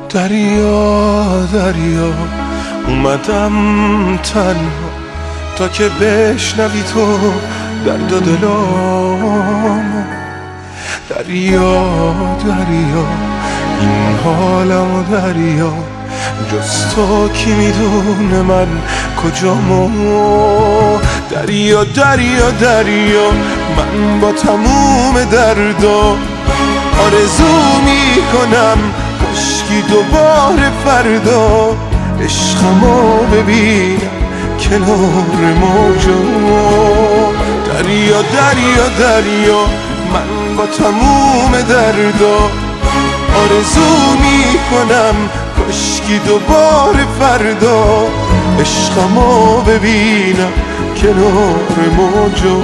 دریا دریا اومدم تنها تا که بشنوی تو درد و دلامو. دریا دریا این حالمو دریا، جز تو کی میدونه من کجامو. دریا دریا دریا من با تموم دردا آرزو میکنم کاشکی دوباره فردا عشقمو ببینم کنار موجا. دریا دریا دریا من با تموم دردا آرزو میکنم کاشکی دوباره فردا عشقمو ببینم کنار موجا.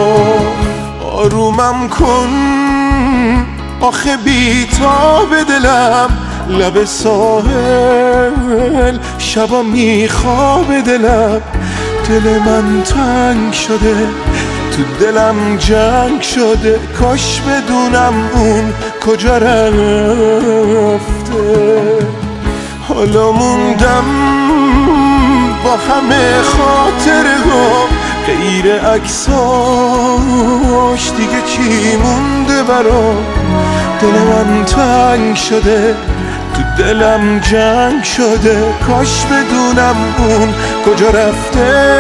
آرومم کن آخه بی‌تاب دلم لب ساحل شبا میخواب دلم. دل من تنگ شده تو دلم جنگ شده، کاش بدونم اون کجا رفته. حالا موندم با همه خاطره ها غیر عکساش دیگه چی مونده برام. دل من تنگ شده تو دلم جنگ شده، کاش بدونم اون کجا رفته.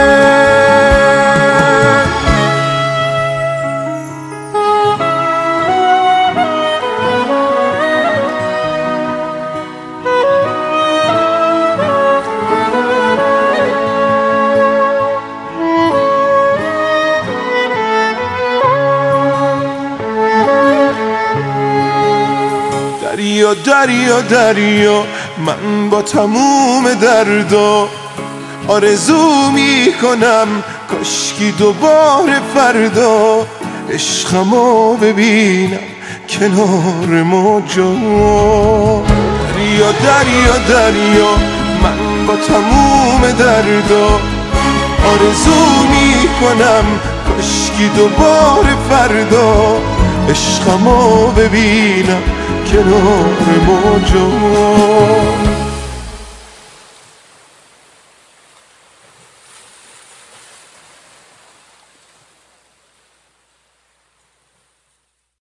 دریا دریا دریا من با تموم دردا آرزو میکنم کاشکی دوباره فردا عشقمو ببینم کنار موجا. دریا دریا دریا من با تموم دردا آرزو میکنم کاشکی دوباره فردا عشقمو ببینم کنار موجا.